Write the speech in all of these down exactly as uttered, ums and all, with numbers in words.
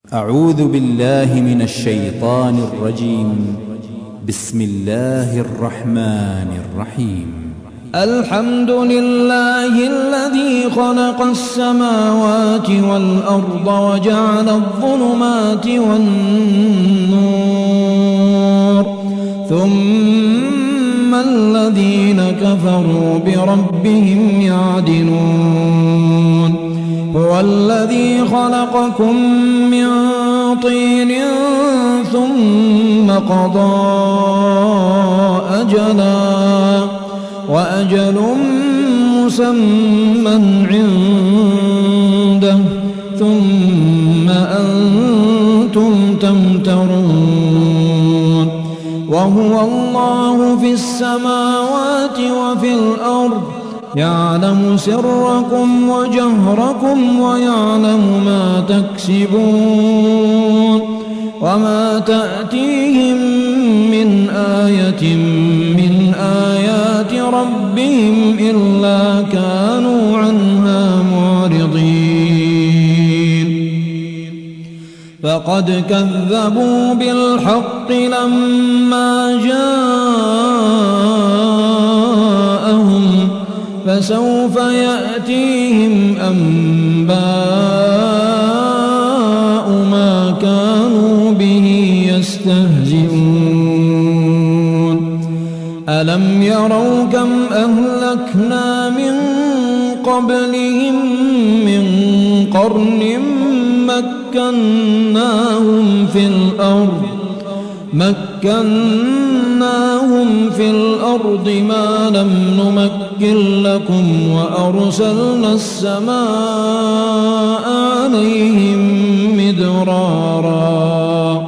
أعوذ بالله من الشيطان الرجيم. بسم الله الرحمن الرحيم. الحمد لله الذي خلق السماوات والأرض وجعل الظلمات والنور ثم الذين كفروا بربهم يعدلون. هو الذي خلقكم من طين ثم قضى أجلا وأجل مسمى عنده ثم أنتم تمترون. وهو الله في السماوات وفي الأرض يعلم سركم وجهركم ويعلم ما تكسبون. وما تأتيهم من آية من آيات ربهم إلا كانوا عنها معرضين. فقد كذبوا بالحق لما جاءهم فسوف يأتيهم أنباء ما كانوا به يستهزئون. ألم يروا كم أهلكنا من قبلهم من قرن مكناهم في الأرض مكناهم في الأرض ما لم نمكن لكم وأرسلنا السماء عليهم مدرارا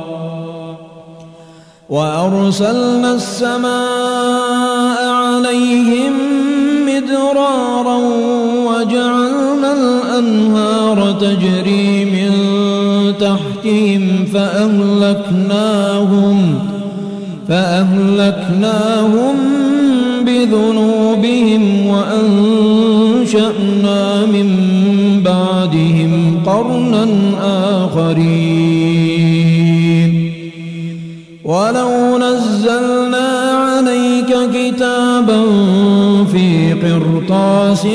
وأرسلنا السماء عليهم مدرارا وجعلنا الأنهار تجري من تحتهم فأهلكناهم فأهلكناهم بذنوبهم وأنشأنا من بعدهم قرنا آخرين. ولو نزلنا عليك كتابا في قرطاس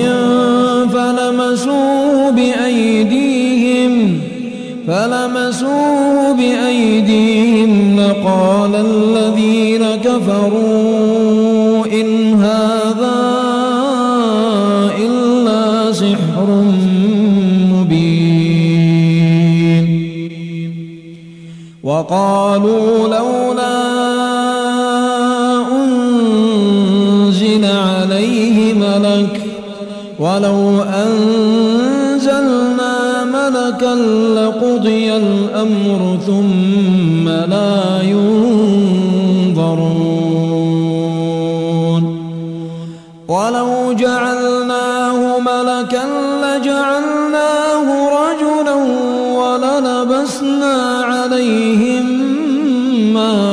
فلمسوه بأيديهم فلمسوه بأيديهم لقال الذين كفروا إن هذا إلا سحر مبين. وقالوا لولا أنزل عليه ملك ولو أنزلنا ملكا لقضي الأمر ثم لا ينظرون. ولو جعلناه ملكا لجعلناه رجلا وللبسنا عليهم ما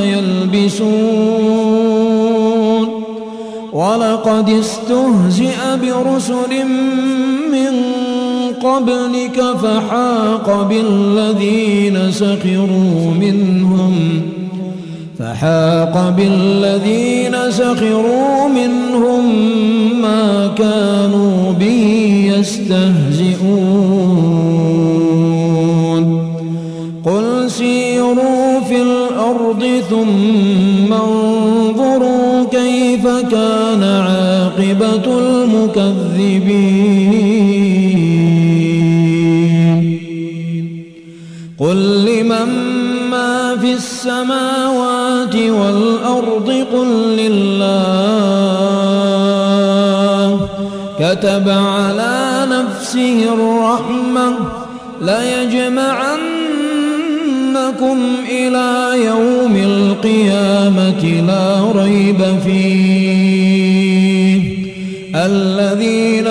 يلبسون. ولقد استهزئ برسل من قبلك فحاق بالذين سخروا منهم فحاق بالذين سخروا منهم ما كانوا به يستهزئون. قل سيروا في الأرض ثم انظروا كيف كان عاقبة المكذبين. قل لمن ما في السماوات والأرض قل لله كتب على نفسه الرحمة ليجمعنكم إلى يوم القيامة لا ريب فيه الذين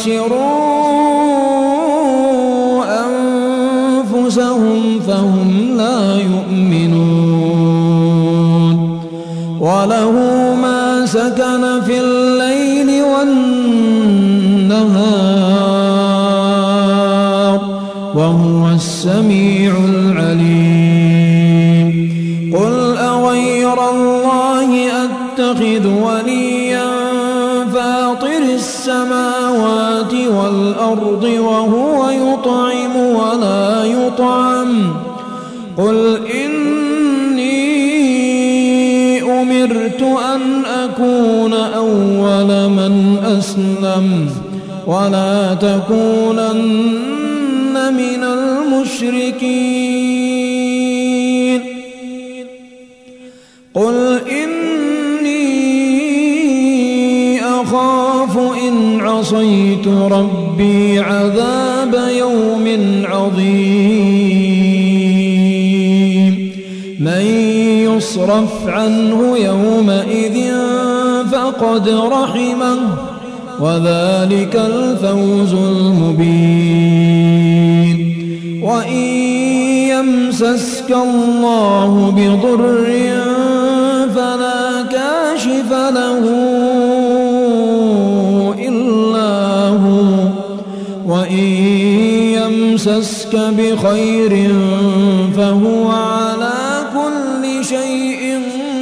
خسروا أنفسهم فهم لا يؤمنون. وله ما سكن في الليل والنهار وهو السميع العليم. الأرض وهو يطعم ولا يطعم قل إني أمرت أن أكون أول من أسلم ولا تكونن من المشركين قل إني أخاف إن عصيت ربي عذاب يوم عظيم من يصرف عنه يومئذ فقد رحمه وذلك الفوز المبين وإن يمسسك الله بضر فلا كاشف له إلا هو وإن يمسسك بخير فهو على كل شيء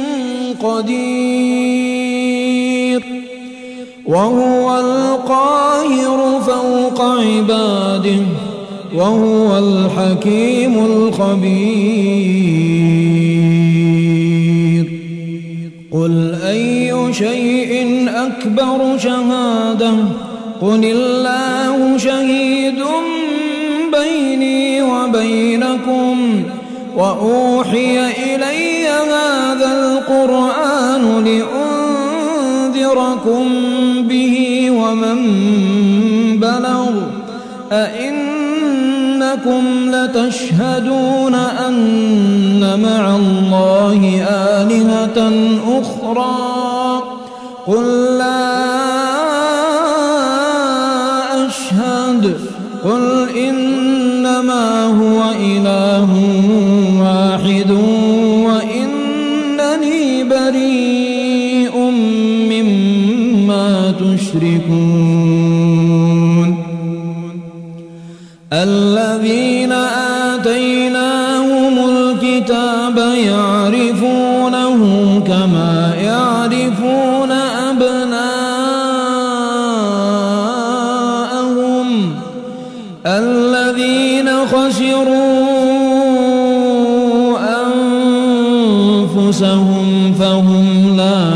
قدير وهو القاهر فوق عباده وهو الحكيم الخبير قل أي شيء أكبر شهادة قل الله شهيد بيني وبينكم وأوحي إلي هذا القرآن لأنذركم به ومن بلغ أئنكم لتشهدون أن مع الله آلهة أخرى قل لا أشهد قل إنما هو إله واحد وإنني بريء مما تشركون الذين آتيناهم الكتاب يعرفونه كما يعرفون أبناءهم الذين خسروا أنفسهم فهم لا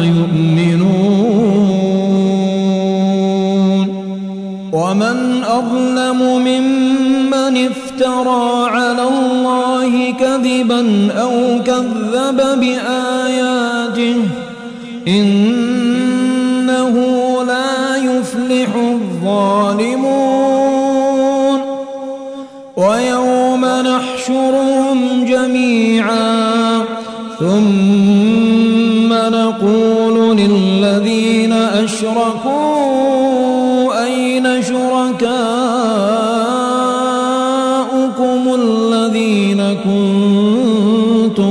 يؤمنون ومن أظلم ممن افترى على الله كذبا أو كذب بآياته إنه لا يفلح الظالمون ويوم نحشرهم جميعا ثم نقول للذين أشركوا أين شركاؤكم الذين كنتم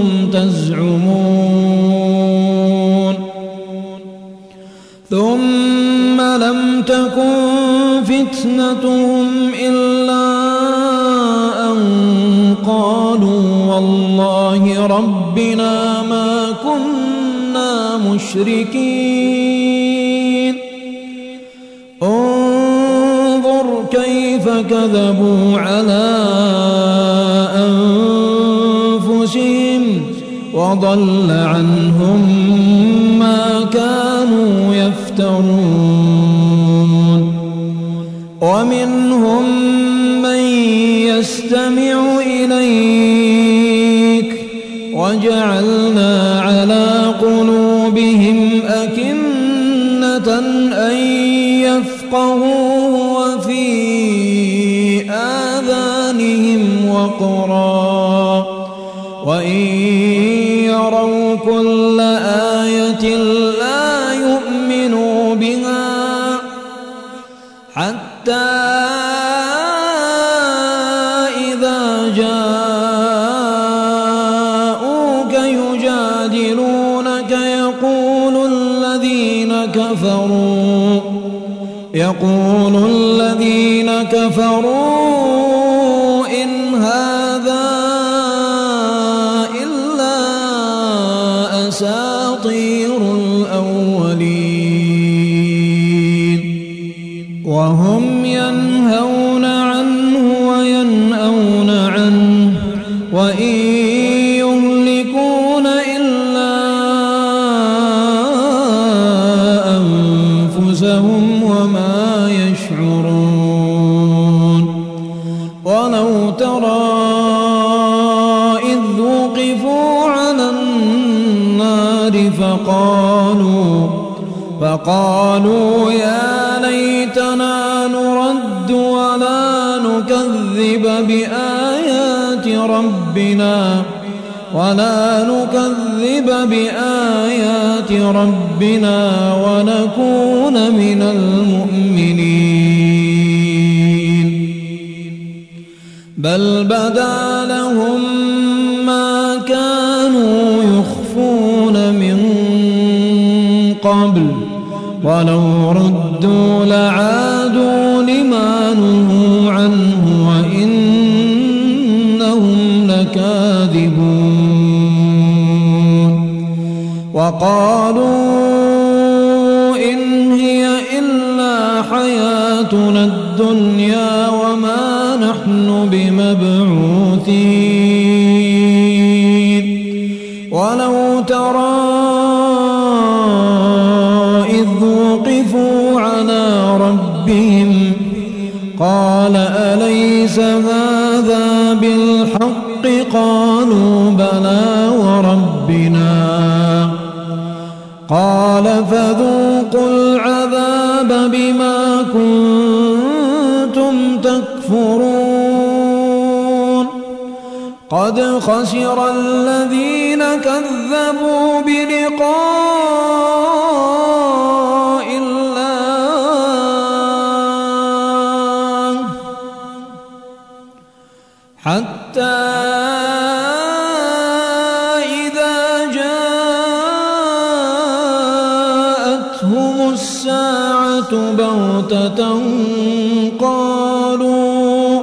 تزعمون ثم لم تكن فتنتهم إلا أن قالوا والله ربنا ما كنا مشركين انظر كيف كذبوا على أنفسهم وضل عنهم ما كانوا يفترون ومنهم من يستمع إليك وجعلنا على قلوبهم أكنة أن يفقهوه وفي آذانهم وقرا وإن يروا كل آية لا يؤمنوا بها حتى إذا جاءوك يجادلونك يقول الذين كفروا يقول الذين كفروا إن هذا إلا أساطير الأولين وهم ينهون وإن يهلكون إلا أنفسهم وما يشعرون ولو ترى إذ وقفوا على النار فقالوا فقالوا يا ليتنا نرد ولا نكذب بآيات ربنا ولا نكذب بآيات ربنا ونكون من المؤمنين بل بدا لهم ما كانوا يخفون من قبل ولو ردوا لعادوا لما نهوا عنه وإنهم لكاذبون وقالوا إن هي إلا حياتنا الدنيا وما نحن بمبعوثين ولو ترى إذ وقفوا على ربهم قال أليس هذا بالحق قالوا بلى وربنا قال فذوقوا العذاب بما كنتم تكفرون قد خسر الذين كذبوا بلقاء الله حتى إذا جاءتهم الساعة بغتة قالوا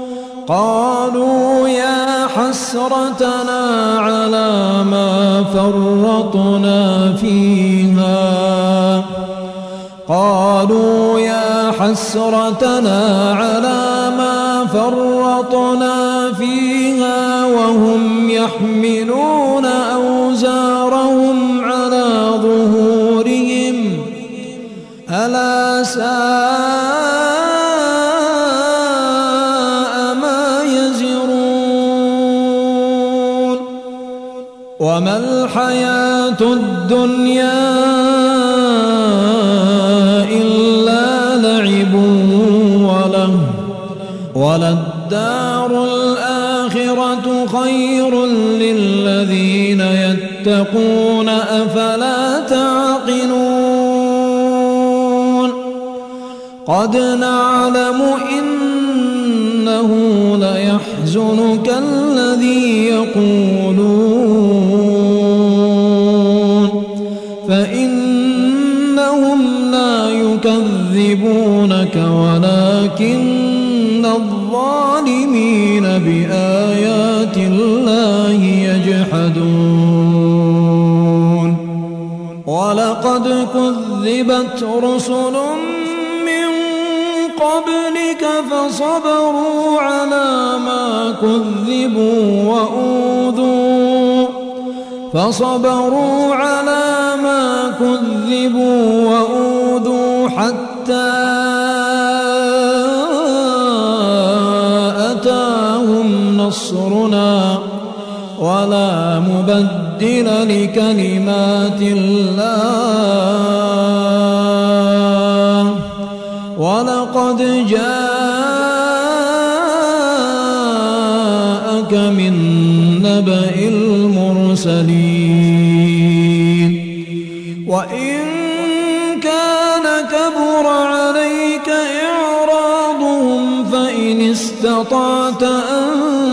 قالوا يا حسرتنا على ما فرطنا فيها قالوا يا حسرتنا على ما فرطنا فيها وهم يحملون أوزارهم على ظهورهم ألا ساء ما يزرون وما الحياة الدنيا إلا لعب وله وللدار الآخرة خير للذين يتقون أفلا تعقلون قد نعلم إنه ليحزنك الذي يقولون فإنهم لا يكذبونك ولكن الظالمين بآيات الله يجحدون ولقد كذبت رسل من قبلك فصبروا على ما كذبوا وأوذوا فصبروا على ما كذبوا وأوذوا حتى أتاهم نصرنا ولا مبدل لكلمات الله ولقد جاءك من نبأ المرسلين وإن كان كبر عليك إعراضهم فإن استطعت أن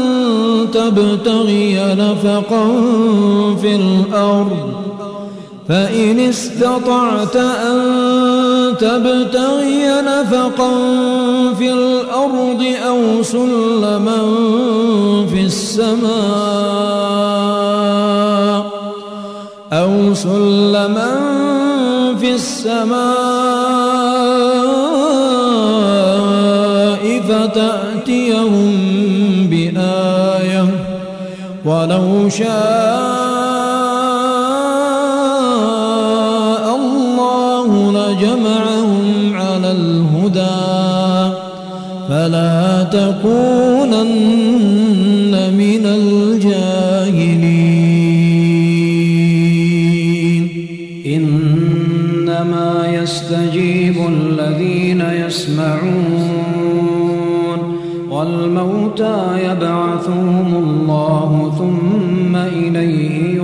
تبتغي نفقا في الأرض فإن استطعت أن تبتغي نفقا في الأرض أو سلما في السماء أو سلما في السماء فتأتيهم بآية ولو شاء الله لجمعهم على الهدى فلا تكونن من الجاهلين إنما يستجيب الذين يسمعون والموتى يبعثهم الله ثم إليه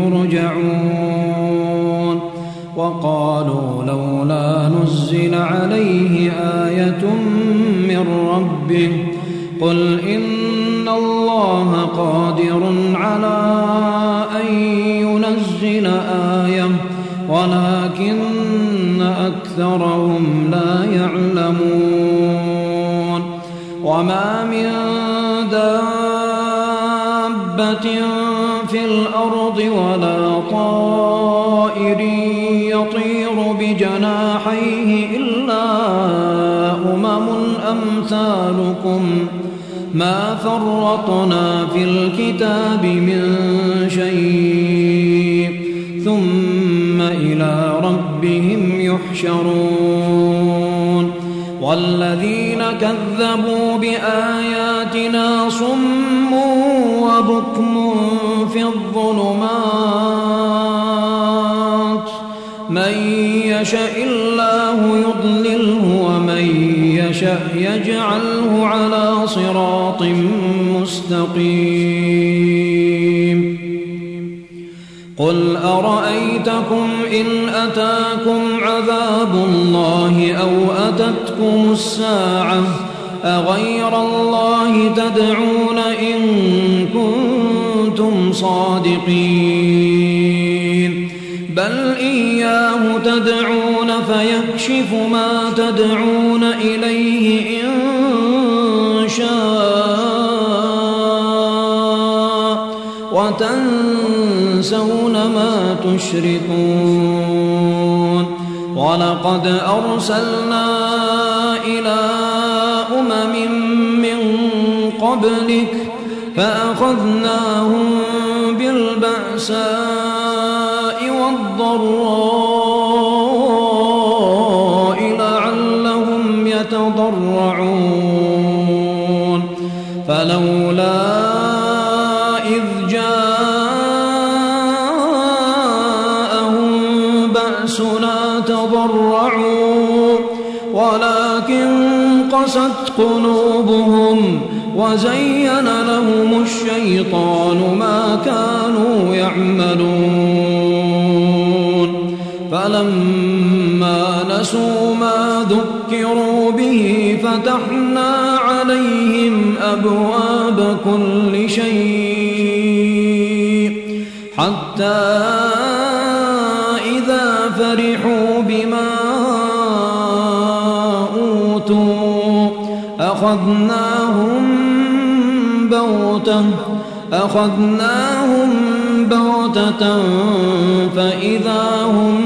يرجعون وقالوا لولا نزل عليه آية من ربه قل إن الله قادر على أن ينزل آية ولكن أكثرهم لا يعلمون وما من دابة في الأرض ولا طائر يطير بجناحيه إلا أمم أمثالكم ما فرطنا في الكتاب من شيء ثم إلى ربهم يحشرون والذين كذبوا بآياتنا صم وبكم في الظلمات من يشاء الله يضلله ومن يشاء يجعله على صراط مستقيم قل أرأيتكم إن أتاكم عذاب الله أو أتتكم الساعة أغير الله تدعون إن كنتم صادقين بل إياه تدعون فيكشف ما تدعون إليه إن شاء وتنسون ما تشركون ولقد أرسلنا إلى أمم من قبلك فأخذناهم بالبأساء والضراء لعلهم يتضرعون فلولا إذ جاءهم بأسنا تضرعوا ولكن قست قلوبهم وزين لهم الشيطان ما كانوا يعملون فلما نسوا ما ذكروا به فتحنا عليهم أبواب كل شيء حتى إذا فرحوا بما أوتوا أخذناهم بغتة أخذناهم بغتة فإذا هم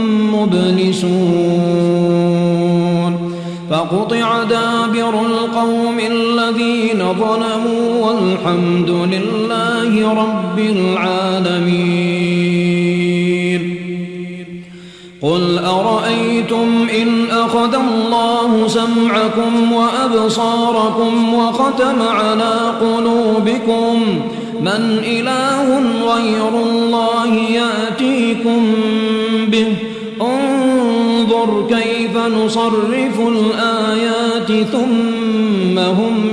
مبلسون فقطع دابر القوم الذين ظلموا والحمد لله رب العالمين قل أرأيتم إن أخذ الله سمعكم وأبصاركم وختم على قلوبكم من إله غير الله يأتيكم به انظر كيف نصرف الآيات ثم هم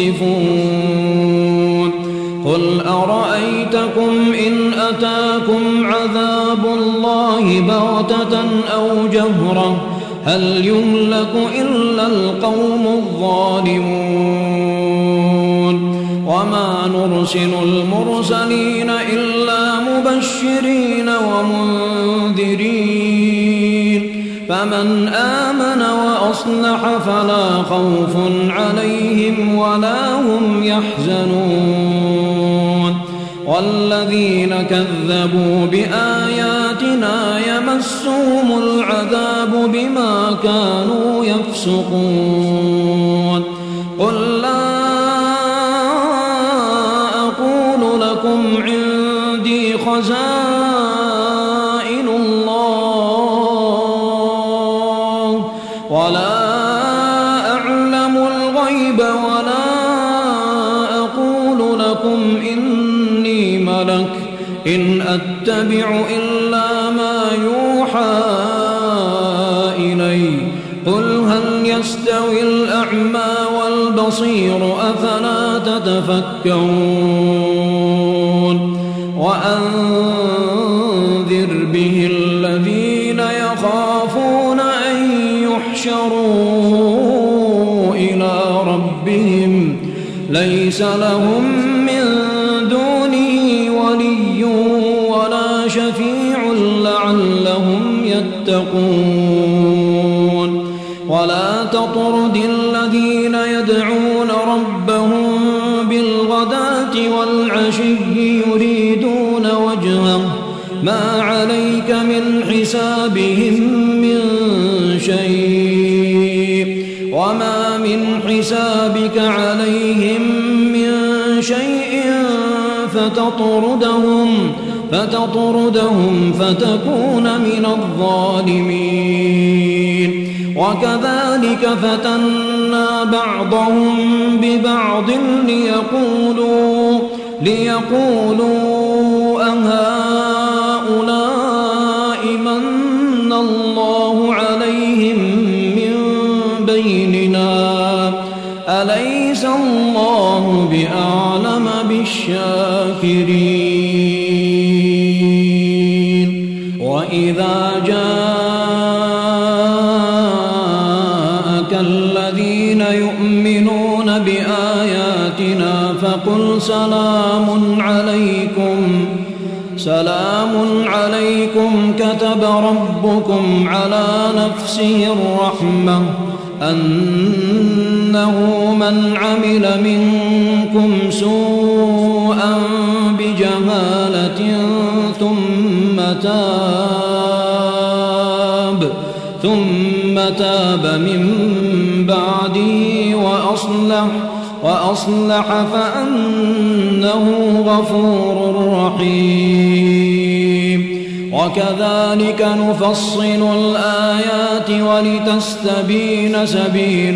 يصدفون قل أرأيتكم إن أتاكم عذاب الله بغتة أو جهرة هل يملك إلا القوم الظالمون وما نرسل المرسلين إلا مبشرين ومنذرين فمن آمن وأصلح فلا خوف عليهم ولا هم يحزنون والذين كذبوا بآياتنا يمسهم العذاب بما كانوا يفسقون قل لا أقول لكم لكم عندي خزائن الله ولا أعلم الغيب ولا أقول لكم إني ملك إن أتبع إلا ما يوحى إلي قل هل يستوي الأعمى والبصير أفلا تتفكرون وأنذر به الذين يخافون أن يحشروا إلى ربهم ليس لهم من دونه ولي ولا شفيع لعلهم يتقون ولا تطرد الذين يدعون ربهم بالغداة والعشي يريدون وجهه ما عليك من حسابهم من شيء وما من حسابك عليهم من شيء فتطردهم فتطردهم فتكون من الظالمين وكذلك فتنا بعضهم ببعض ليقولوا ليقولوا أهؤلاء من الله عليهم من بيننا أليس الله بأعلم بالشاكرين وإذا جاءك الذين يؤمنون بآياتنا فقل سلام عليكم سلام عليكم كتب ربكم على نفسه الرحمة أنه من عمل منكم سوءا بجهالة ثم تاب ثم تاب من بعده وأصلح وأصلح فأنه غفور رحيم وكذلك نفصل الآيات ولتستبين سبيل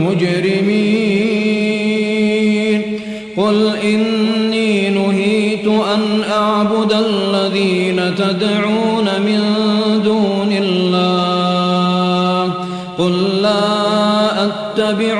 المجرمين قل إني نهيت أن أعبد الذين تدعون من دون الله قل لا أتبع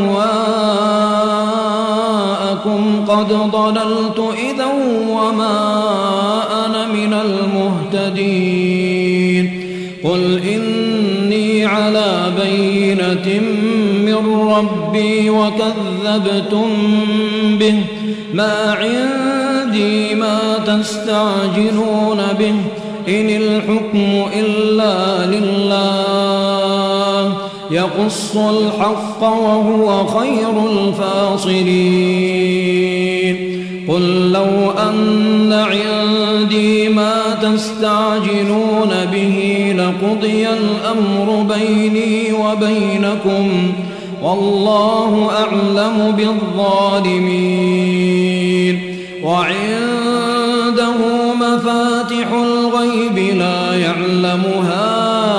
أهواءكم قد ضللت إذا وما أنا من المهتدين قل إني على بينة من ربي وكذبتم به ما عندي ما تستعجلون به إن الحكم إلا لله يقص الحق وهو خير الفاصلين قل لو أن عندي ما تستعجلون به لقضي الأمر بيني وبينكم والله أعلم بالظالمين وعنده مفاتح الغيب لا يعلمها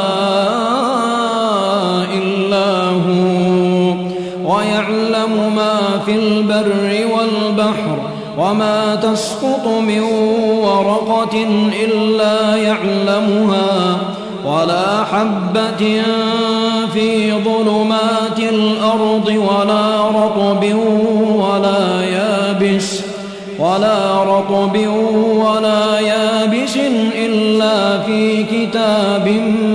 إلا هو ويعلم ما في البر والبحر وما تسقط من ورقة إلا يعلمها ولا حبة في ظلمات الأرض ولا رطب ولا يابس ولا رطب ولا يابس إلا في كتاب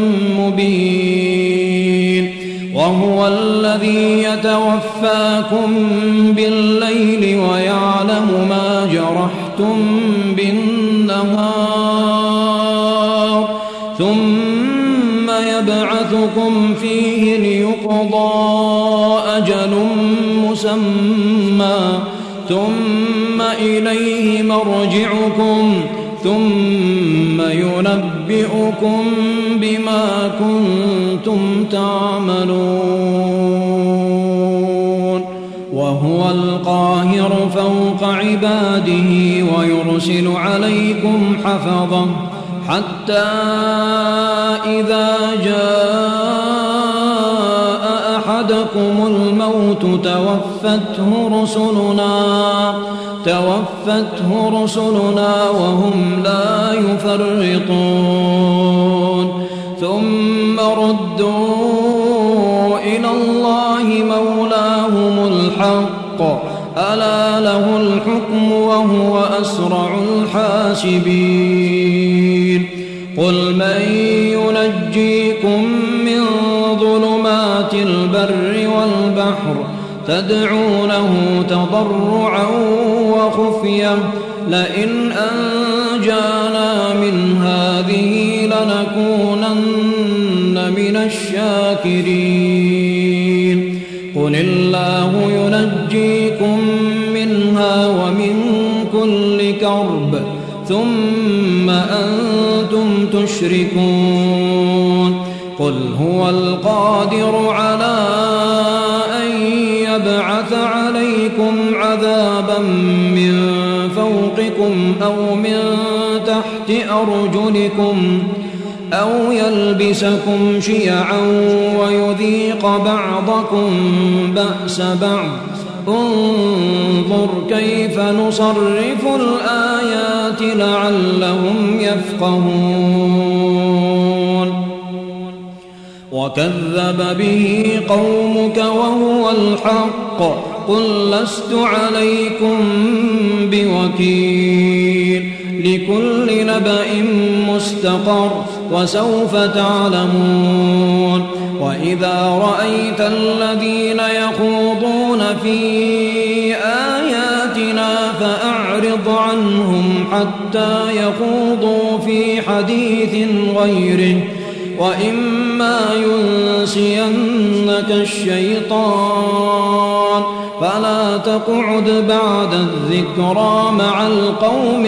مبين وهو الذي يتوفاكم بالليل ويعلم ما جرحتم بالنهار ثم يبعثكم فيه ليقضى أجل مسمى ثم إليه مرجعكم ثم ينبئكم بما كنتم تعملون وهو وهو القاهر فوق عباده ويرسل عليكم حفظة حتى إذا جاء أحدكم الموت توفته رسلنا توفته رسلنا وهم لا يفرطون ثم ردوا إلى الله مولاهم الحق ألا له الحكم وهو أسرع الحاسبين قل من ينجيكم من ظلمات البر والبحر تدعونه تضرعا وخفية لئن أنجانا من هذه لنكونن من الشاكرين قل الله ينجيكم منها ومن كل كرب ثم أنتم تشركون قل هو القادر على أن يبعث عليكم عذابا من فوقكم أو من تحت أرجلكم أو يلبسكم شيعا ويذيق بعضكم بأس بعض انظر كيف نصرف الآيات لعلهم يفقهون وكذب به قومك وهو الحق قل لست عليكم بوكيل لكل نبأ مستقر وسوف تعلمون وإذا رأيت الذين يخوضون في آياتنا فأعرض عنهم حتى يخوضوا في حديث غيره وإما ينسينك الشيطان فلا تقعد بعد الذكرى مع القوم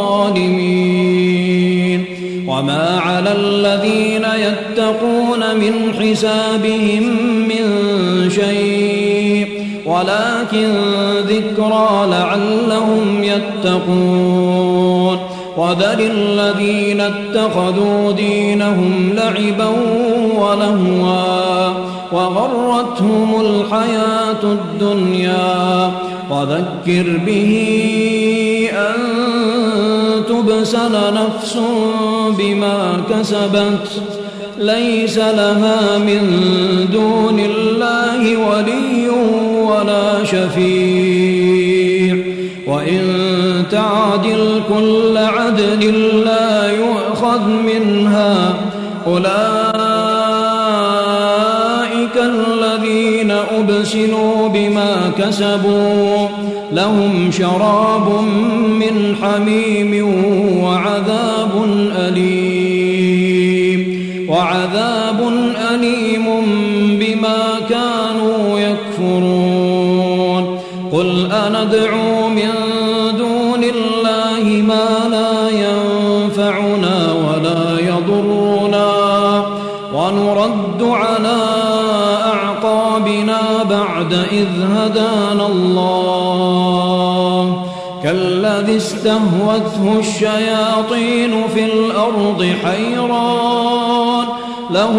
الظالمين وما على الذين يتقون من حسابهم من شيء ولكن ذكرى لعلهم يتقون وذر الذين اتخذوا دينهم لعبا ولهوا وغرتهم الحياة الدنيا وذكر به أن تبسل نفس بما كسبت ليس لها من دون الله ولي ولا شفيع وإن تعدل كل عدل لا يؤخذ منها أولئك الذين أبسلوا بما كسبوا لهم شراب من حميم وعذاب أليم وعذاب أليم بما كانوا يكفرون قل أندعو من دون الله ما لا ينفعنا ولا يضرنا ونرد على أعقابنا بعد إذ هدانا الله كالذي استهوته الشياطين في الأرض حيران له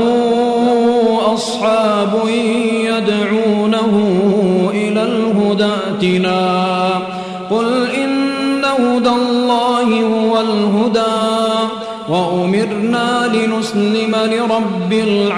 أصحاب يدعونه إلى الهدى ائتنا قل إن هدى الله هو الهدى وأمرنا لنسلم لرب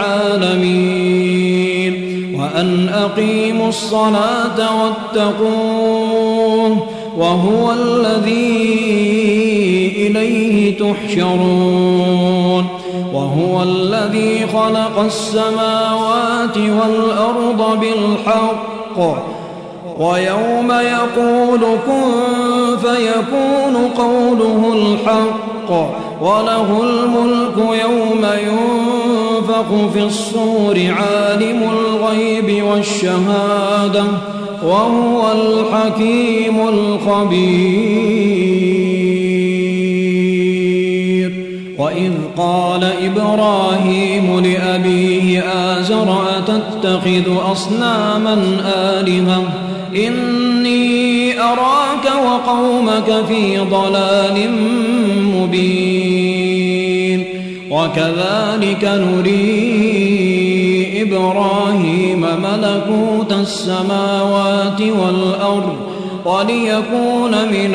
العالمين وأن أقيموا الصلاة واتقوه وهو الذي إليه تحشرون وهو الذي خلق السماوات والأرض بالحق ويوم يقول كن فيكون قوله الحق وله الملك يوم ينفخ في الصور عالم الغيب والشهادة وهو الحكيم الخبير وإذ قال إبراهيم لأبيه آزر أتتخذ أصناما آلهة إني أراك وقومك في ضلال مبين وكذلك نري إبراهيم ملكوت السماوات والأرض وليكون من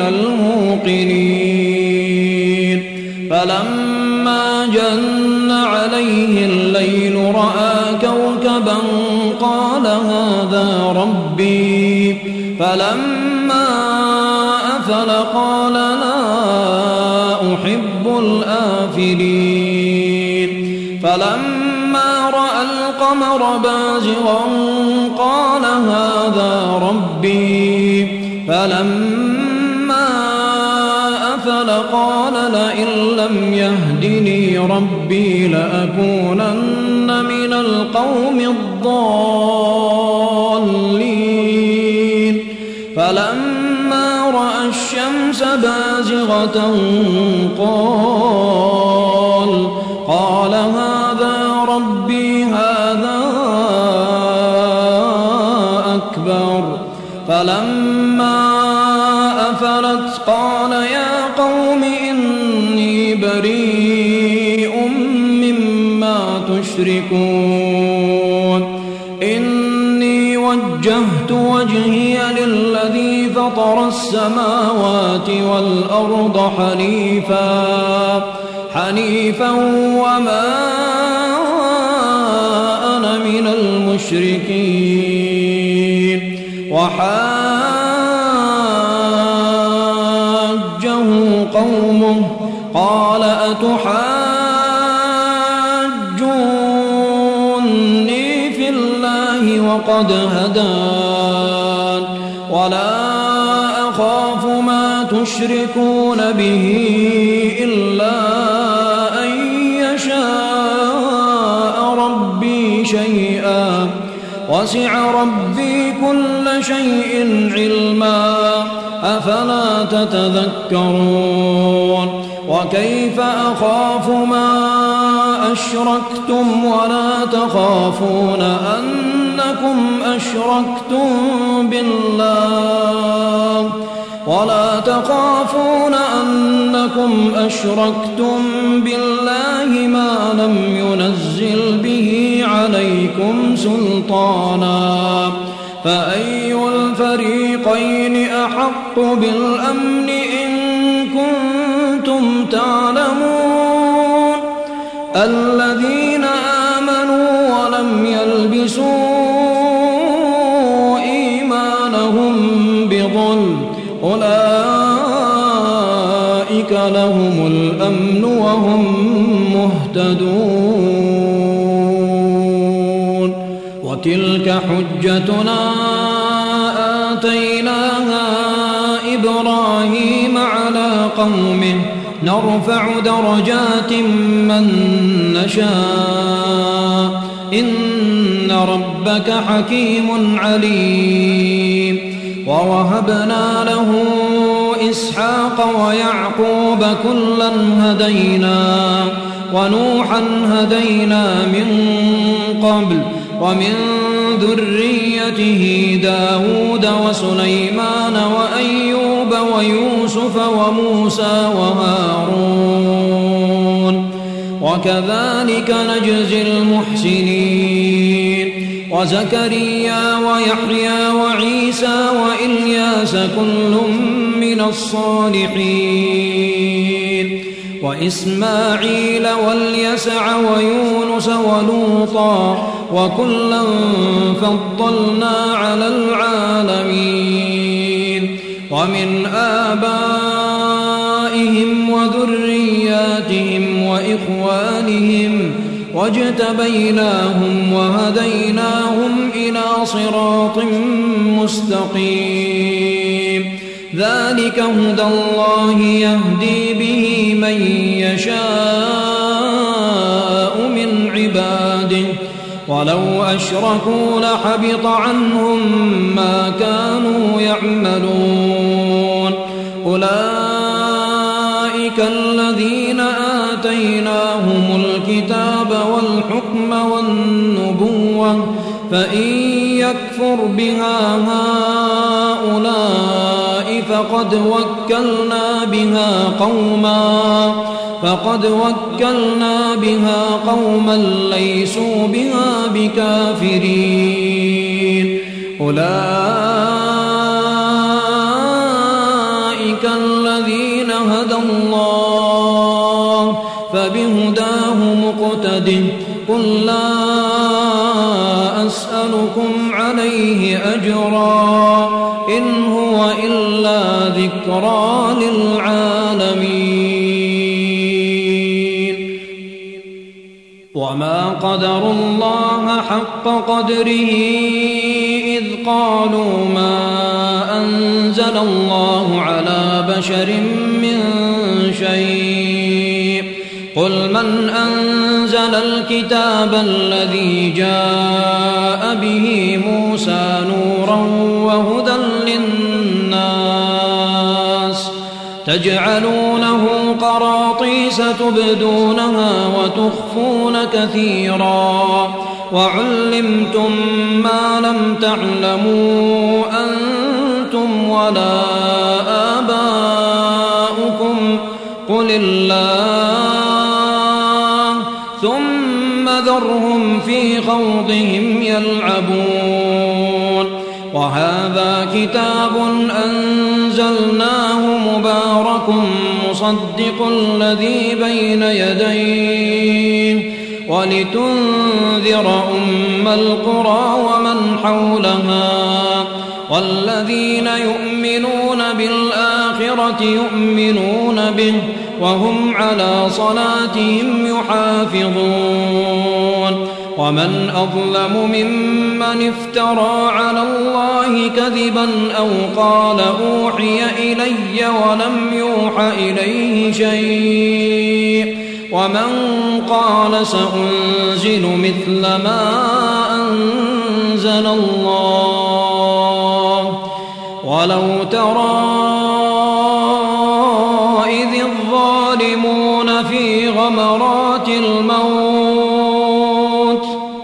الموقنين فلما جن عليه الليل رأى كوكبا قال هذا ربي فلما أفل قال لا أحب الآفلين فلما رأى القمر بازغا قال هذا ربي فلما أفل قال لئن لم يهدني ربي لأكونن من القوم الضالين فلما رأى الشمس بازغة قال قال هذا ربي هذا أكبر فلما أفلت قال يا قوم إني بريء مما تشركون إني وجهت وجهي للذي فطر السماوات والأرض حنيفا حنيفا وما أنا من المشركين وحاجه قومه قال أتحاجوني في الله وقد هدان ولا أخاف ما تشركون به إلا أن يشاء ربي شيئا وسع ربي كل شيء علما أفلا تتذكرون وكيف أخاف ما أشركتم ولا تخافون أنكم أشركتم بالله ولا تخافون أنكم أشركتم بالله ما لم ينزل به عليكم سلطانا فأي الفريقين أحق بالأمن إن كنتم تعلمون الذين آمنوا ولم يلبسوا إيمانهم بظلم أولئك لهم الأمن وهم مهتدون وتلك حجتنا آتيناها إبراهيم على قومه نرفع درجات من نشاء إن ربك حكيم عليم ووهبنا له إسحاق ويعقوب كلا هدينا ونوحا هدينا من قبل ومن ذريته داود وسليمان وأيوب ويوسف وموسى وهارون وكذلك نجزي المحسنين وزكريا ويحيى وعيسى وإلياس كل من الصالحين وإسماعيل واليسع ويونس ولوطا وكلا فضلنا على العالمين ومن آبائهم وذرياتهم وإخوانهم واجتبيناهم وهديناهم إلى صراط مستقيم ذلك هدى الله يهدي به من يشاء من عباده ولو أشركوا لحبط عنهم ما كانوا يعملون أولئك الذين آتيناهم الكتاب والحكم والنبوة فإن يكفر بها هؤلاء فقد وكلنا بها قوما فقد وكلنا بها قوما ليسوا بها بكافرين أولئك الذين هدى الله فبهداه مقتده قل لا أسألكم عليه أجرا إن هو إلا ذكرى للعالمين وما قدروا الله حق قدره إذ قالوا ما أنزل الله على بشر من شيء قل من أنزل الكتاب الذي جاء به موسى نورا وهدى للناس تجعلونه قراطيس تبدونها وتخفون كثيرا وعلمتم ما لم تعلموا أنتم ولا آباؤكم قل الله ثم ذرهم في خوضهم يلعبون وهذا كتاب أنزلناه مبارك مصدق الذي بين يديه ولتنذر أم القرى ومن حولها والذين يؤمنون بالآخرة يؤمنون به وهم على صلاتهم يحافظون ومن أظلم ممن افترى على الله كذبا أو قال أوحي إلي ولم يوح إليه شيء ومن قال سأنزل مثل ما أنزل الله ولو ترى إذ الظالمون في غمرات الموت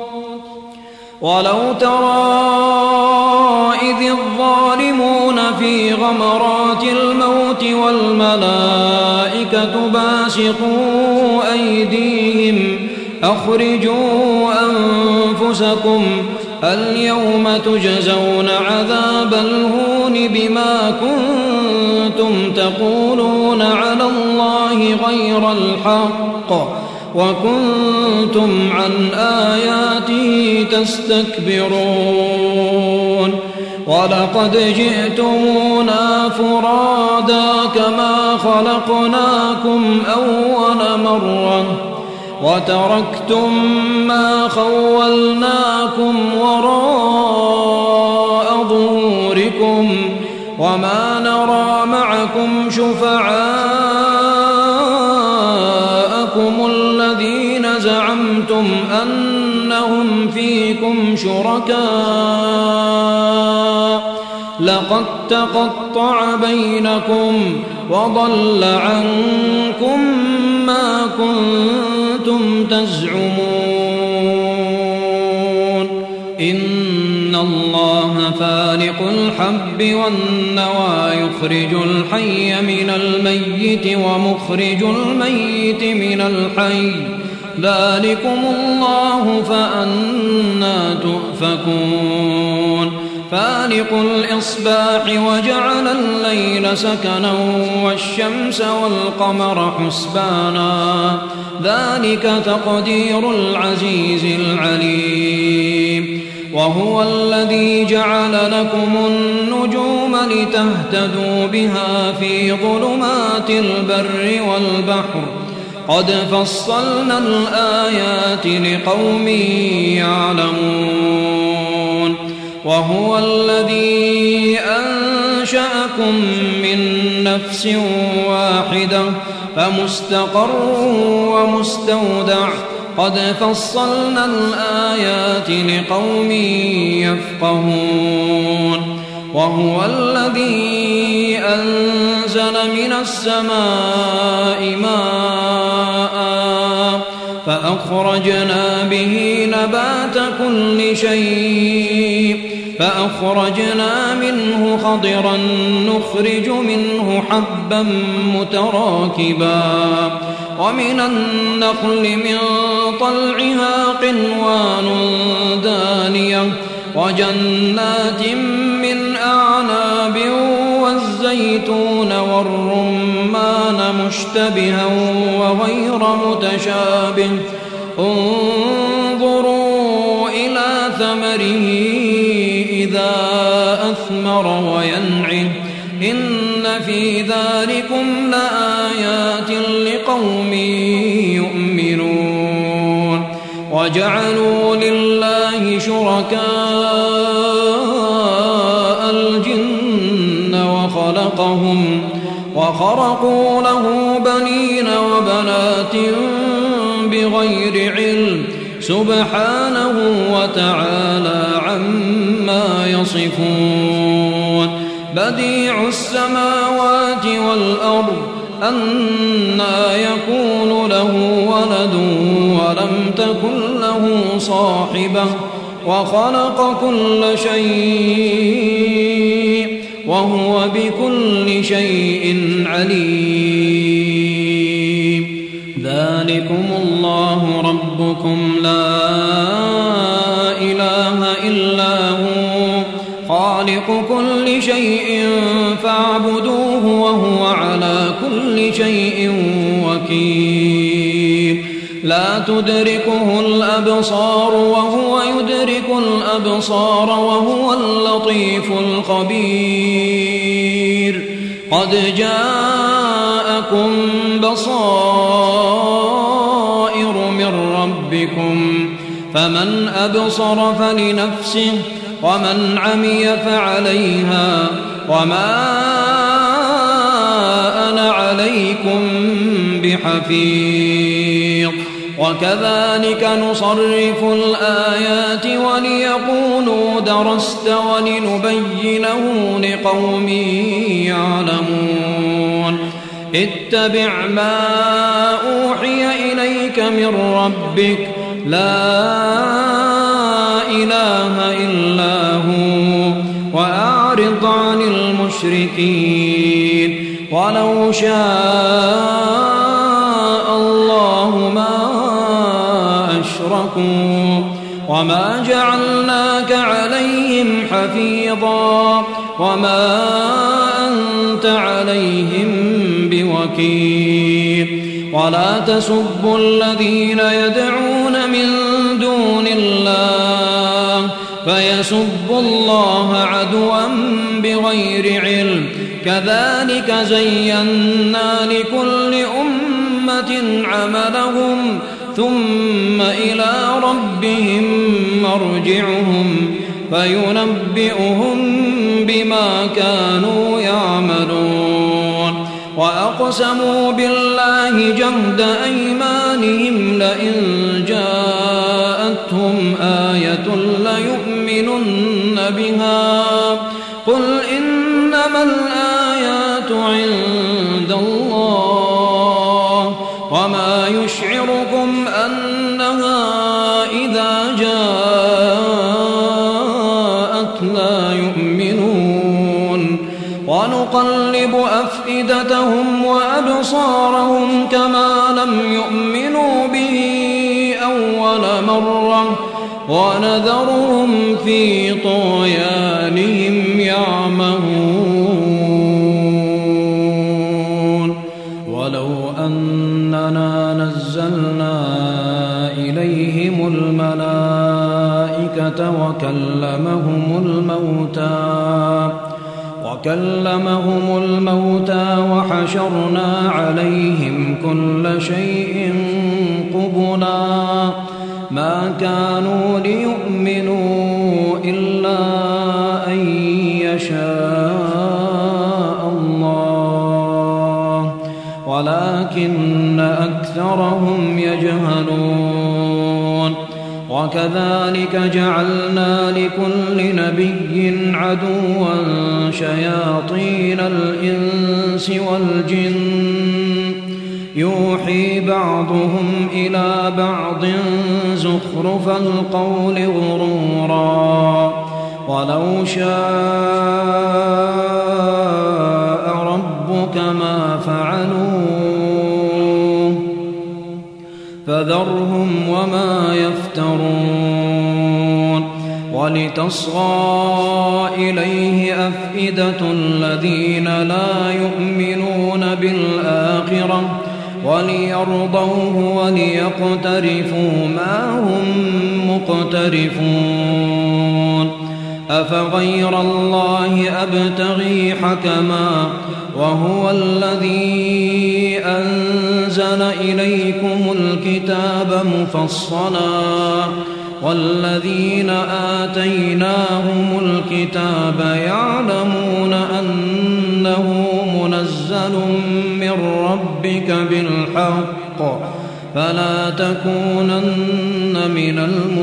ولو ترى إذ الظالمون في غمرات الموت والملائكة باسطوا أيديهم أخرجوا أنفسكم اليوم تجزون عذاب الهون بما كنتم تقولون على الله غير الحق وكنتم عن آياته تستكبرون ولقد جئتمونا فرادا كما خلقناكم أول مرة وتركتم ما خولناكم وراء ظهوركم وما نرى معكم شفعاءكم الذين زعمتم أنهم فيكم شركاء لقد تقطع بينكم وضل عنكم ما كنتم تزعمون إن الله فالق الحب والنوى يخرج الحي من الميت ومخرج الميت من الحي ذلكم الله فأنى تؤفكون فالق الإصباح وجعل الليل سكنا والشمس والقمر حسبانا ذلك تقدير العزيز العليم وهو الذي جعل لكم النجوم لتهتدوا بها في ظلمات البر والبحر قد فصلنا الآيات لقوم يعلمون وهو الذي أنشأكم من نفس واحدة فمستقر ومستودع قد فصلنا الآيات لقوم يفقهون وهو الذي أنزل من السماء ماء فأخرجنا به نبات كل شيء فأخرجنا منه خضرا نخرج منه حبا متراكبا ومن النخل من طلعها قنوان دانية وجنات من أعناب والزيتون والرمان مشتبها وغير متشابه انظروا إلى ثمره إذا أثمر وينعه إن في ذلكم لآيات لقوم يؤمنون وجعلوا لله شركاء الجن وخلقهم وخرقوا له بنين وبنات بغير علم سبحانه وتعالى عما يصفون بديع السماوات والأرض أنى يكون له ولد ولم تكن له صاحبة وخلق كل شيء وهو بكل شيء عليم ذلكم الله ربكم لا إله إلا هو خالق كل شيء فاعبدوه وهو على كل شيء وكيل لا تدركه الأبصار وهو يدرك الأبصار وهو اللطيف الخبير قد جاءكم بصائر من ربكم فمن أبصر فلنفسه ومن عمي فعليها وما أنا عليكم بحفيظ وكذلك نصرف الآيات وليقولوا درست ولنبينه لقوم يعلمون اتبع ما أوحي إليك من ربك لا إله إلا هو وأعرض عن المشركين ولو شاء الله ما أشركوا وما جعلناك عليهم حفيظا وما أنت عليهم بوكيل ولا تسبوا الذين يدعون من دون الله فيسبوا الله عدوا بغير علم كذلك زينا لكل أمة عملهم ثم إلى ربهم مرجعهم فينبئهم بما كانوا يعملون وأقسموا بالله جهد أيمانهم لئن جاءتهم آية ليؤمنن بها قل إنما الآيات عند الله وما يشعركم أنها إذا جاءت لا يؤمنون ونقلب أفئدتهم وأبصارهم كما لم يؤمنوا به أول مرة ونذرهم في طغيانهم يعمهون ولو أننا نزلنا إليهم الملائكة وكلمهم الموتى وكلمهم الموتى وحشرنا عليهم كل شيء قبلا ما كانوا ليؤمنوا إلا أن يشاء الله ولكن أكثرهم يجهلون وكذلك جعلنا لكل نبي عدوا شياطين الإنس والجن يوحي بعضهم إلى بعض زخرف القول غرورا ولو شاء ربك ما فعلوه فذرهم وما يفترون ولتصغى إليه أفئدة الذين لا يؤمنون بالآخرة وليرضوه وليقترفوا ما هم مقترفون أفغير الله أبتغي حكما وهو الذي أنزل إليكم الكتاب مفصلا والذين آتيناهم الكتاب يعلمون أنه منزل من ربك بالحق فلا تكونن من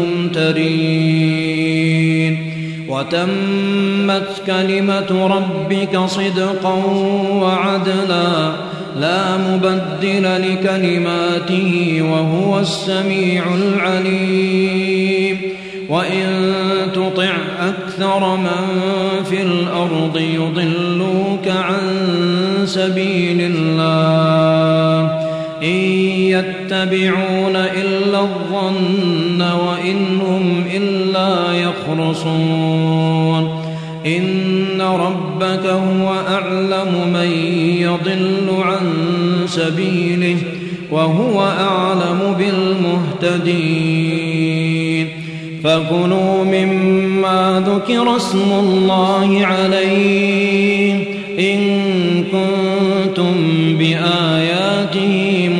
الممترين وتمت كلمة ربك صدقا وعدلا لا مبدل لكلماته وهو السميع العليم وإن تطع أكثر من في الأرض يضلوك عن سبيل الله إن يتبعون إلا الظن وإن هم إلا يخرصون إن ربك هو أعلم من يضل عن سبيله وهو أعلم بالمهتدين فكلوا مما ذكر اسم الله عليه إن كنتم بآياته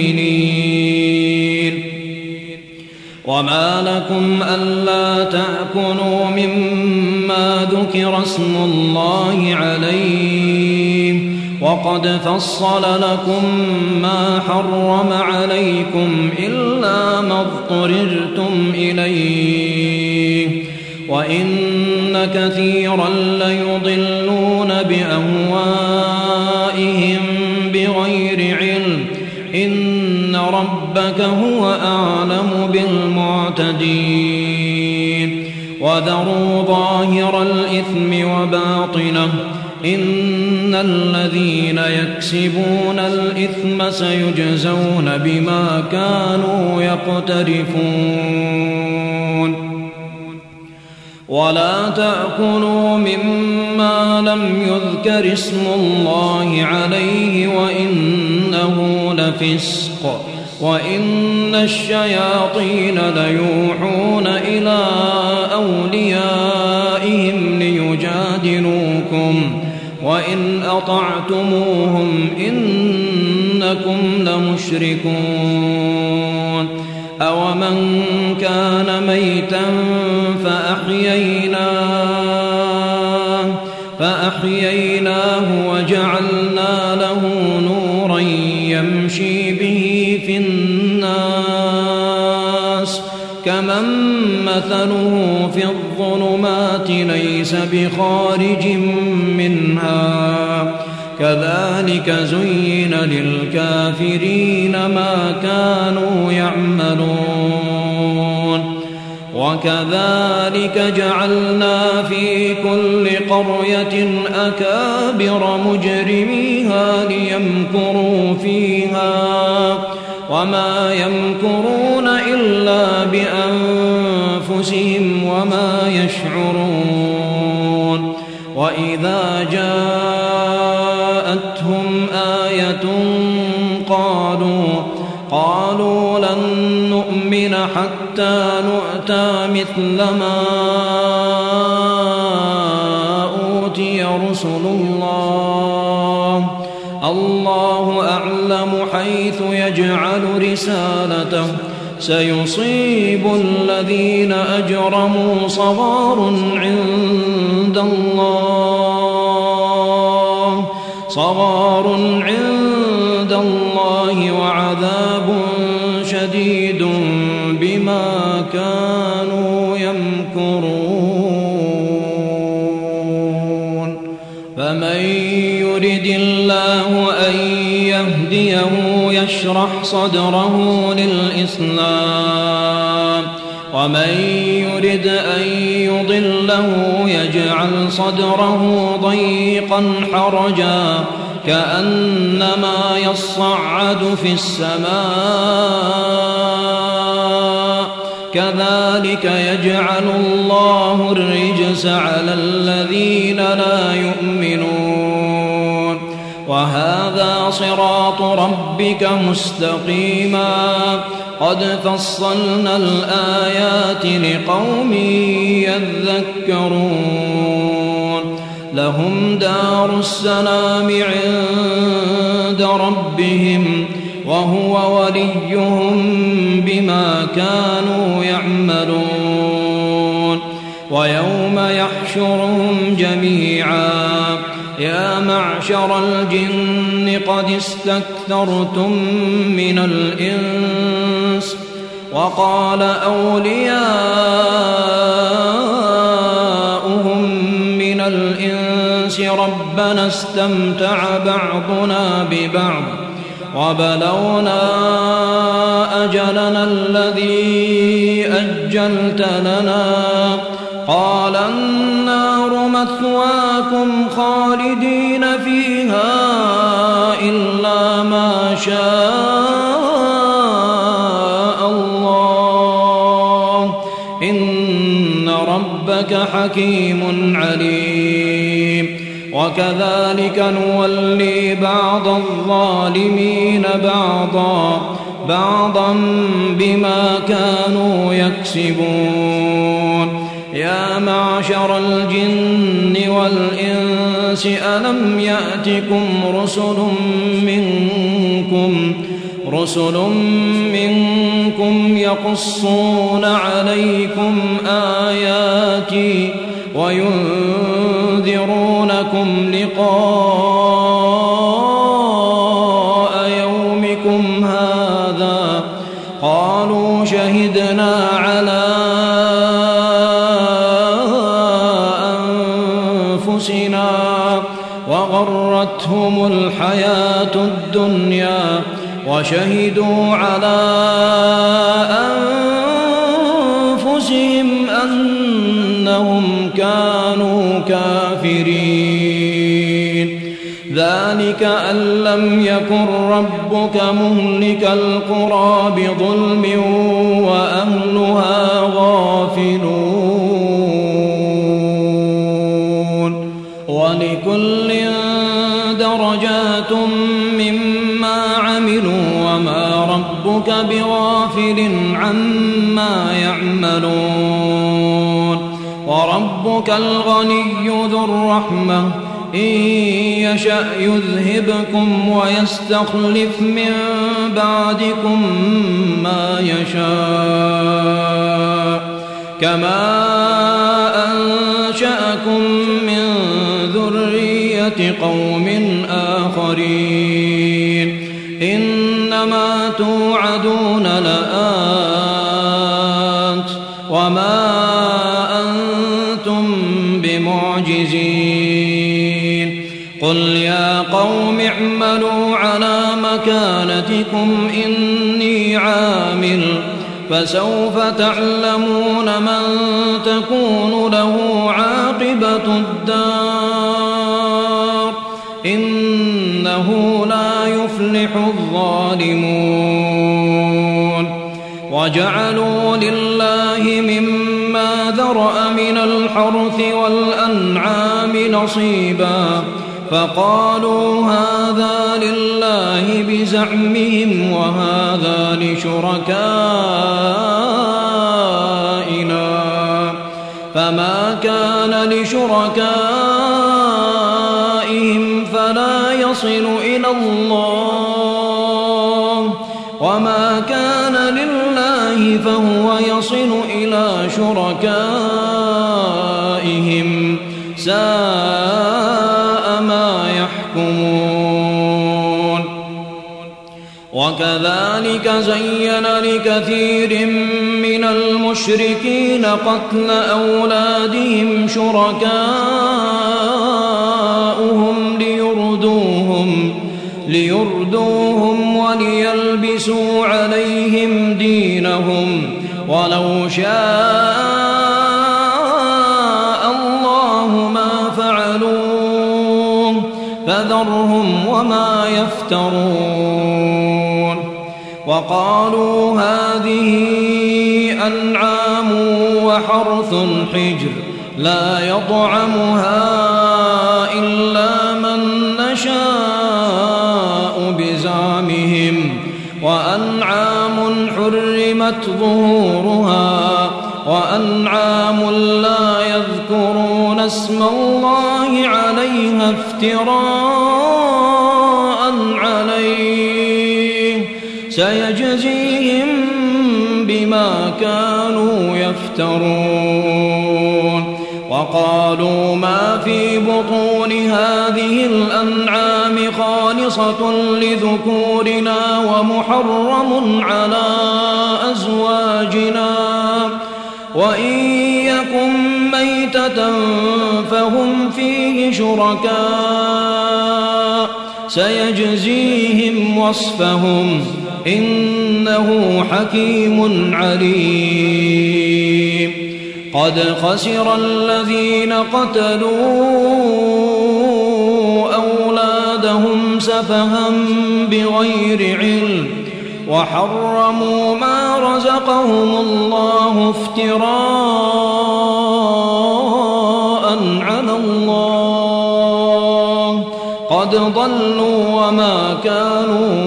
مؤمنين وما لكم ألا تأكلوا مما ذكر اسم الله عليه وقد فصل لكم ما حرم عليكم إلا ما اضطررتم إليه وإن كثيرا ليضلون بأهوائهم بغير علم إن ربك هو أعلم بالمعتدين وذروا ظاهر الإثم وباطنه إن الذين يكسبون الإثم سيجزون بما كانوا يقترفون ولا تأكلوا مما لم يذكر اسم الله عليه وإنه لفسق وإن الشياطين ليوحون إلى أوليائهم ليجادلوكم وإن أطعتموهم إنكم لمشركون أومن كان ميتا فأحييناه فأحييناه وجعلنا له نورا يمشي به في الناس كمن مثله في الظلمات ليس بخارج منها كذلك زين للكافرين ما كانوا يعملون وكذلك جعلنا في كل قرية أكابر مجرميها ليمكروا فيها وما يمكرون إلا بأنفسهم وما يشعرون وإذا جاءتهم آية قالوا قالوا لن نؤمن حتى نؤتى مثل ما أوتي رسل الله الله أعلم حيث يجعل رسالته سيصيب الذين أجرموا صغار عند الله صغار عند الله وعذاب شديد بما كانوا يمكرون فمن يرد الله أن يهديه يشرح صدره للإسلام ومن يرد أن يضله يجعل صدره ضيقا حرجا كأنما يصعد في السماء كذلك يجعل الله الرجس على الذين لا يؤمنون وهذا صراط ربك مستقيما قد فصلنا الآيات لقوم يذكرون لهم دار السلام عند ربهم وهو وليهم بما كانوا يعملون ويوم يحشرهم جميعا يا معشر الجن قد استكثرتم من الإنس وقال أولياؤهم من الإنس ربنا استمتع بعضنا ببعض وبلغنا أجلنا الذي أجلت لنا قال النار مثواكم خالدين فيها إلا ما شاء الله إن ربك حكيم عليم وكذلك نولي بعض الظالمين بعضا بعضا بما كانوا يكسبون يا معشر الجن والإنس ألم يأتكم رسل منكم رسل منكم يقصون عليكم آياتي وينذرونكم لقاء يومكم هذا قالوا شهدنا على أنفسنا وغرتهم الحياة الدنيا وشهدوا على أنفسهم أنهم كانوا كافرين ذلك أن لم يكن ربك مهلك القرى بظلم وأهلها غافلون ولكل درجات مما عملوا وما ربك بغافل عما يعملون وربك الغني ذو الرحمة إن يشأ يذهبكم ويستخلف من بعدكم ما يشاء كما أنشأكم من ذرية قوم آخرين إنما توعدون لآت وما أنتم بمعجزين قل يا قوم اعملوا على مكانتكم إني عامل فسوف تعلمون من تكون له عاقبة الدار إنه لا يفلح الظالمون وجعلوا لله مما ذرأ من الحرث والأنعام نصيبا فقالوا هذا لله بزعمهم وهذا لشركائنا فما كان لشركائهم فلا يصل إلى الله وما كان لله فهو يصل إلى شركائهم ساء ما يحكمون وكذلك زين لكثير من المشركين قتل أولادهم شركاؤهم ليردوهم ليردوهم وليلبسوا عليهم دينهم ولو شاء الله ما فعلوه فذرهم وما يفترون. وقالوا هذه أنعام وحرث حجر لا يطعمها إلا من نشاء بزعمهم وأنعام حرمت ظهورها وأنعام لا يذكرون اسم الله عليها افتراء عليه سيجزيهم بما كانوا يفترون. وقالوا ما في بطون هذه الأنعام خالصة لذكورنا ومحرم على أزواجنا وإن يكن ميتة فهم فيه شركاء سيجزيهم وصفهم إنه حكيم عليم. قد خسر الذين قتلوا أولادهم سفها بغير علم وحرموا ما رزقهم الله افتراء على الله قد ضلوا وما كانوا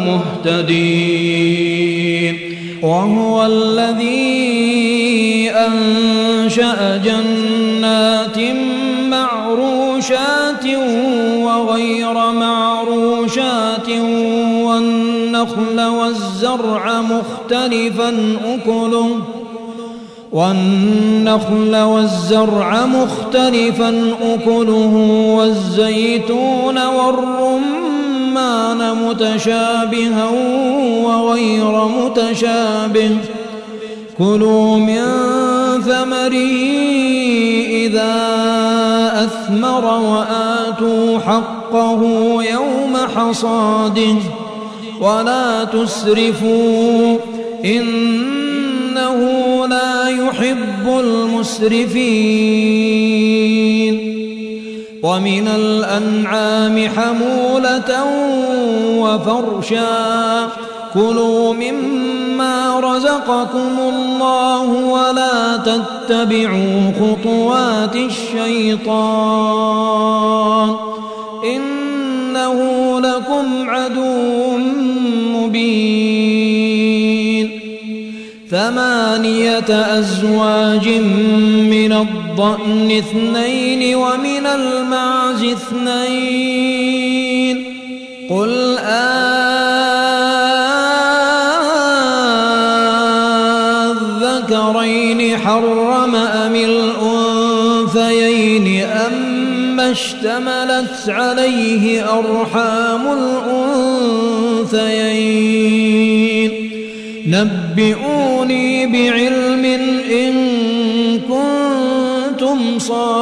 مهتدين. وهو الذي أنشأ جنات معروشات وغير معروشات والنخل والزرع مختلفا أكله والنخل والزرع مختلفا أكله والزيتون والرمان متشابها وغير متشابه كلوا من ثمره إذا أثمر وآتوا حقه يوم حصاده ولا تسرفوا إنه لا يحب المسرفين. ومن الأنعام حمولة وفرشا كلوا مما رزقكم الله ولا تتبعوا خطوات الشيطان إنه لكم عدو مبين. ثمانية أزواج من الضأن اثنين ومن المعز اثنين قل أذكرين حرم أم الأنثيين أما اشتملت عليه أرحام الأنثيين نبئوني بعلم إن كنتم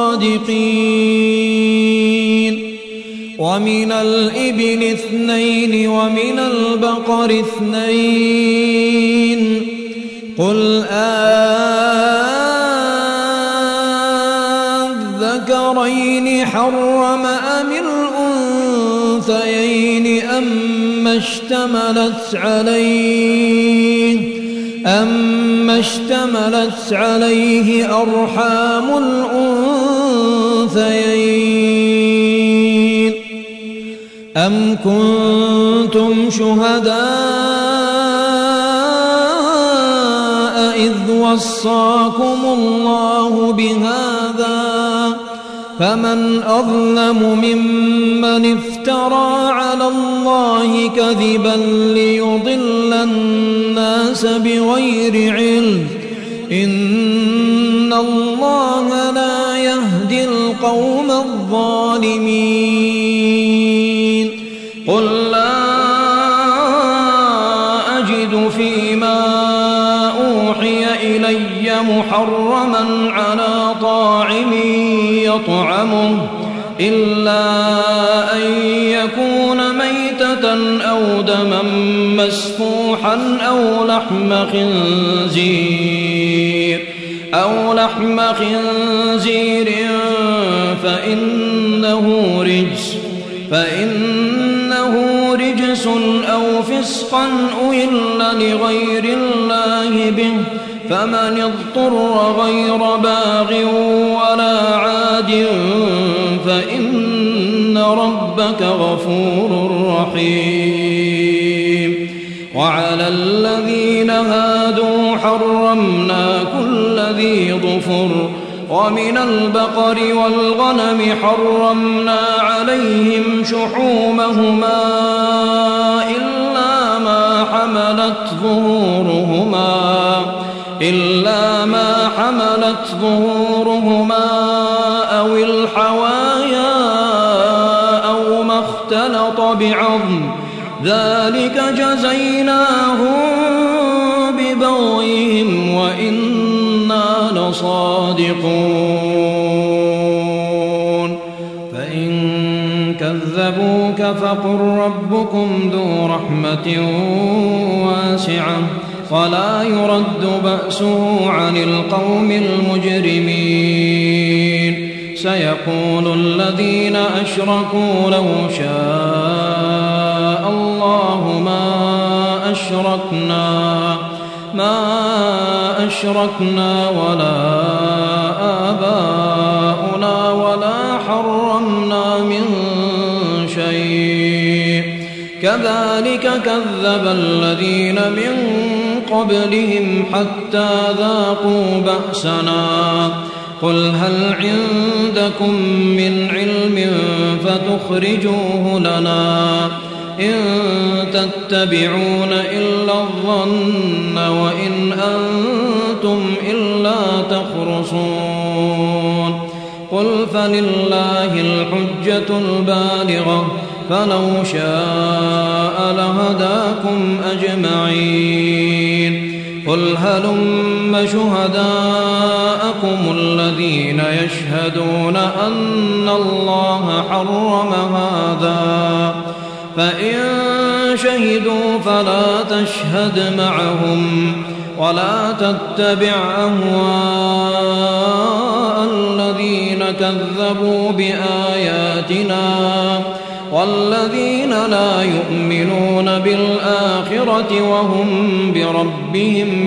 صادقين. ومن الإبل اثنين ومن البقر اثنين قل أذكرين حرم أم الأنثيين أما اشتملت عليه أما اشتملت عليه أرحام الأنثيين أم كنتم شهداء إذ وصاكم الله بهذا فمن أظلم ممن افترى على الله كذبا ليضل الناس بغير علم إن الله لا يهدي القوم الظالمين. قل لا أجد فيما أوحي إلي محرما على طاعم يطعمه إلا أن يكون ميتة دما مسفوحا أو لحم خنزير أو لحم خنزير فإنه رجس فإنه رجس أو فسقا أهل لغير الله به فمن اضطر غير باغ ولا عاد فإن ربك غفور رحيم. وعلى الذين هادوا حرمنا كل ذي ظفر ومن البقر والغنم حرمنا عليهم شحومهما إلا ما حملت ظهورهما إلا ما حملت ظهورهما أو الحوايا أو ما اختلط بعظم ذلك جزيناهم ببغيهم وإنا لصادقون. فإن كذبوك فقل ربكم ذو رحمة واسعة ولا يرد بأسه عن القوم المجرمين. سيقول الذين أشركوا لو شاء الله ما أشركنا ما أشركنا ولا آباؤنا ولا حرمنا من شيء كذلك كذب الذين من قبلهم حتى ذاقوا بأسنا. قل هل عندكم من علم فتخرجوه لنا إن تتبعون إلا الظن وإن أنتم إلا تخرصون. قل فلله الحجة البالغة فلو شاء لهداكم أجمعين. قل هلم شهداءكم الذين يشهدون أن الله حرم هذا فإن شهدوا فلا تشهد معهم ولا تتبع أهواء الذين كذبوا بآياتنا والذين لا يؤمنون بالآخرة وهم بربهم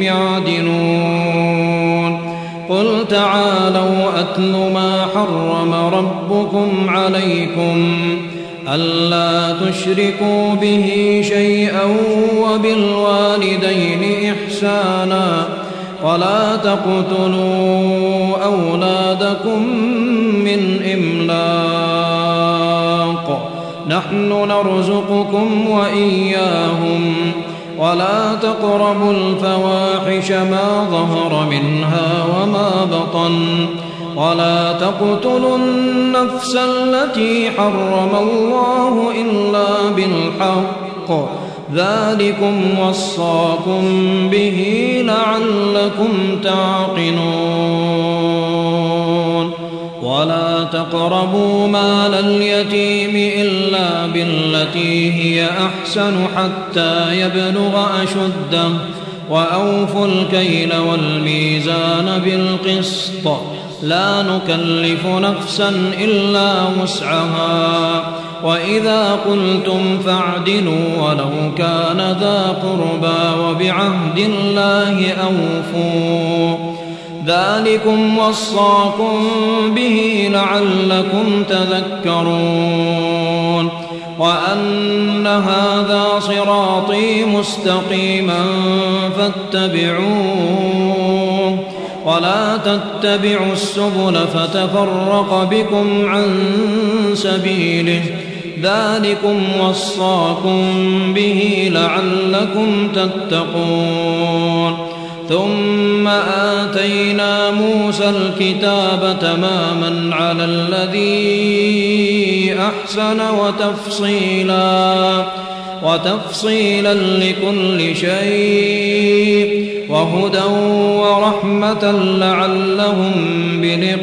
يعدلون. قل تعالوا أتل ما حرم ربكم عليكم ألا تشركوا به شيئا وبالوالدين إحسانا ولا تقتلوا أولادكم من إملاق نحن نرزقكم وإياهم ولا تقربوا الفواحش ما ظهر منها وما بطن ولا تقتلوا النفس التي حرم الله إلا بالحق ذلكم وصاكم به لعلكم تعقلون. ولا تقربوا مال اليتيم إلا بالتي هي أحسن حتى يبلغ أشده وأوفوا الكيل والميزان بالقسط لا نكلف نفسا إلا وسعها وإذا قلتم فاعدلوا ولو كان ذا قربى وبعهد الله أوفوا ذلكم وصاكم به لعلكم تذكرون. وأن هذا صراطي مستقيما فاتبعوه ولا تتبعوا السبل فتفرق بكم عن سبيله ذلكم وصاكم به لعلكم تتقون. ثم آتينا موسى الكتاب تماما على الذي أحسن وتفصيلا وتفصيلا لكل شيء وهدى ورحمة لعلهم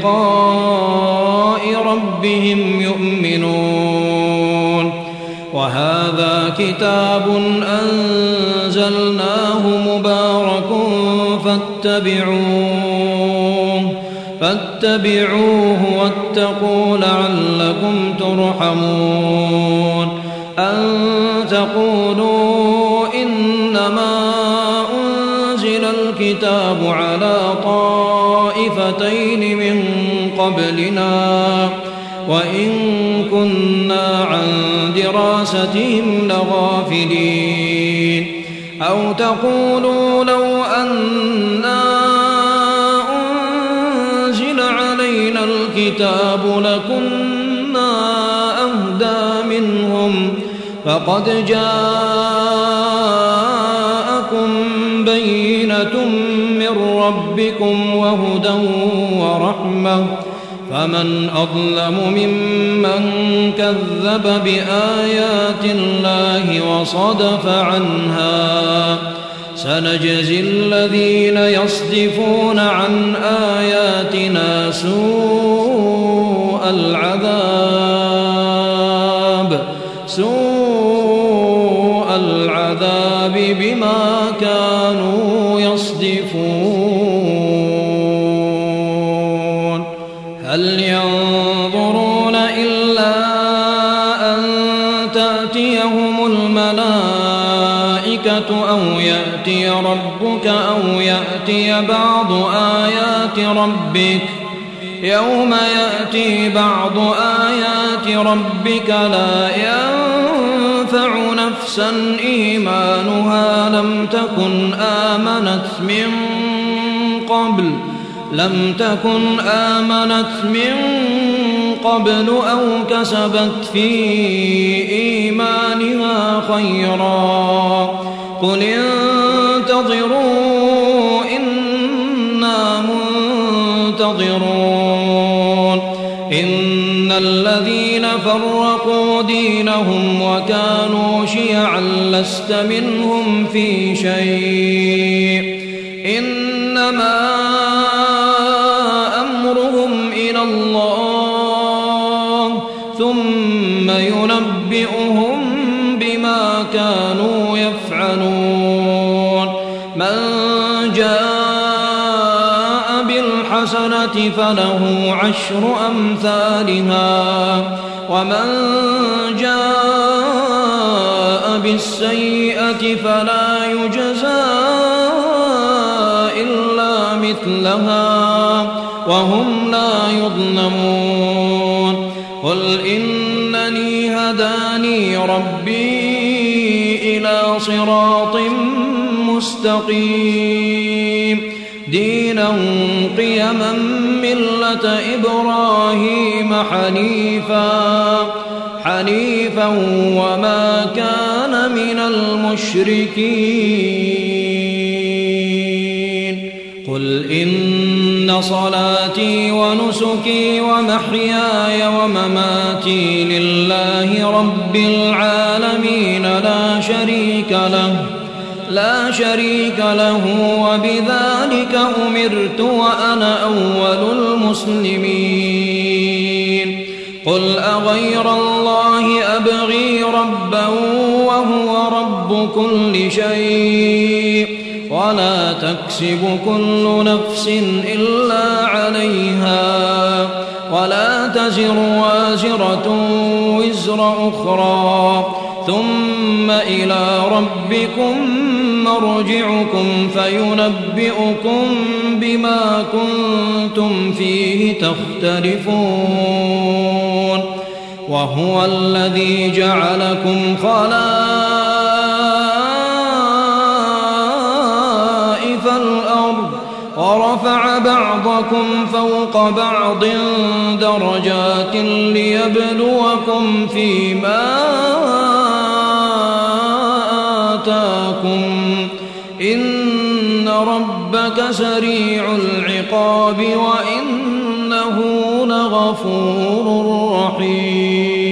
بلقاء ربهم يؤمنون. وهذا كتاب أنزلناه مبارك فاتبعوه فاتبعوه واتقوا لعلكم ترحمون أن تقولوا إنما أنزل الكتاب على طائفتين من قبلنا وإن كنا عن دراستهم لغافلين أو تقولوا لو أنا أنزل علينا الكتاب لكنا أهدى منهم فقد جاءكم بينة من ربكم وهدى ورحمة فمن أظلم ممن كذب بآيات الله وصدف عنها سنجزي الذين يصدفون عن آياتنا سوء العذاب سوء العذاب بما كانوا يصدفون هل ينظرون إلا أن تأتيهم الملائكة أو يأتي ربك أو يأتي بعض آيات ربك يوم يأتي بعض آيات ربك لا ينفع نفسا إيمانها لم تكن آمنت من قبل لم تكن آمنت من قبل أو كسبت في إيمانها خيرا قل انتظروا إنا منتظرون إن الذين فرقوا دينهم وكانوا شيعا لست منهم في شيء إنما أمرهم إلى الله ثم ينبئهم بما كانوا يفعلون من جاء بالحسنة فله عشر أمثالها ومن جاء بالسيئة فلا يجزى إلا مثلها وهم لا يظلمون قل إنني هداني ربي إلى صراط مستقيم دينا قيما ملة إبراهيم حنيفا حنيفا وما كان من المشركين قل إن صلاتي ونسكي ومحياي ومماتي لله رب العالمين لا شريك له لا شريك له وبذلك أمرت وأنا أول المسلمين قل أغير الله أبغي ربا وهو رب كل شيء ولا تكسب كل نفس إلا عليها ولا تزر وازرة وزر أخرى ثم إلى ربكم مرجعكم فينبئكم بما كنتم فيه تختلفون وهو الذي جعلكم خلائف الأرض ورفع بعضكم فوق بعض درجات ليبلوكم فيما آتاكم إن ربك سريع العقاب وإنه لغفور رحيم